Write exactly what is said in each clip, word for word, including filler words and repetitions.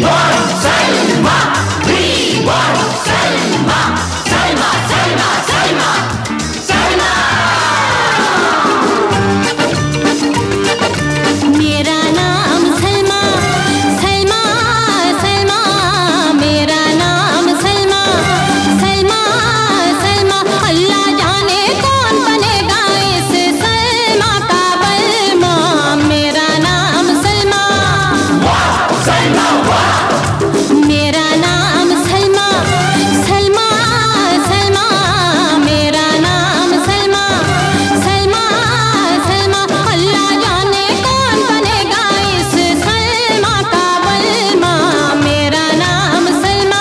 want Salma, we want Salma, Salma, Salma, Salma, Salma. मेरा नाम सलमा, सलमा, सलमा, मेरा नाम सलमा, सलमा, सलमा, अल्लाह जाने कौन बनेगा इस सलमा का बलमा। मेरा नाम सलमा, Salma, मेरा नाम सलमा, सलमा, सलमा, मेरा नाम सलमा, सलमा, सलमा, अल्लाह जाने कौन बनेगा इस सलमा का बलमा। मेरा नाम सलमा।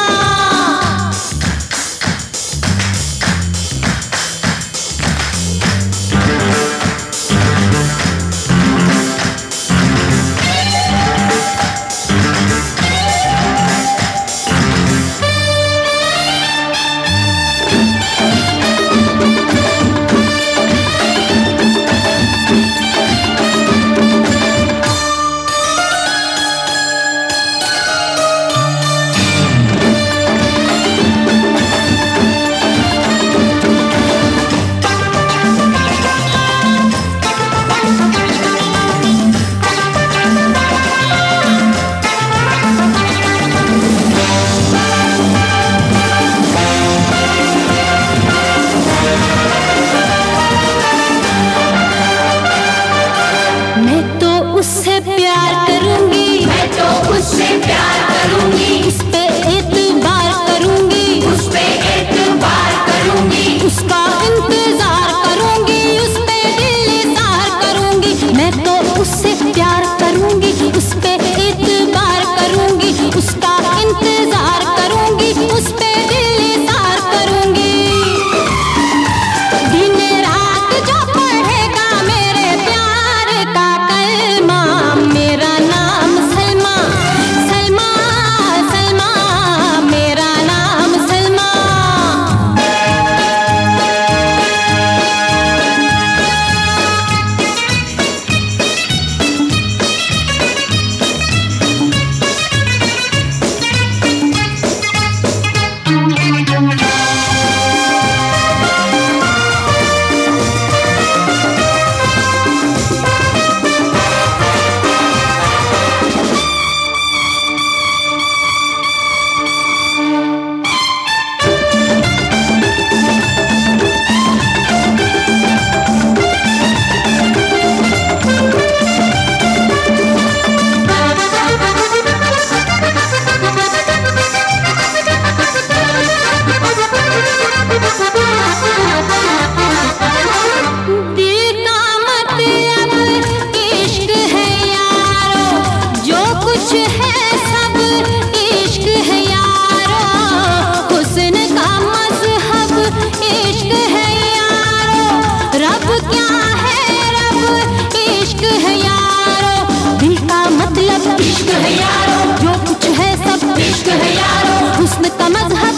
मैं तो उससे प्यार करूंगी, मैं तो उससे प्यार करूंगी, उस पे एतबार करूंगी, उस पे एतबार करूंगी, उसका इंतजार करूंगी, उस पे दिल इज़हार करूंगी। मैं तो उससे प्यार करूंगी, उस पे एतबार करूंगी, उसका इंतजार करूंगी, उस पे दिल इज़हार करूंगी। दिन रात जो पढ़ेगा मेरे प्यार का कलमा। मेरा नाम सलमा, सलमा, सलमा, मेरा नाम सलमा। दिल का मतलब इश्क है यारो, जो कुछ है सब इश्क है यारो। हुस्न का मज़हब इश्क है यारो, रब क्या है रब इश्क है यारो। दिल का मतलब इश्क है यारो, जो कुछ है सब इश्क है यारो, हुस्न का मज़हब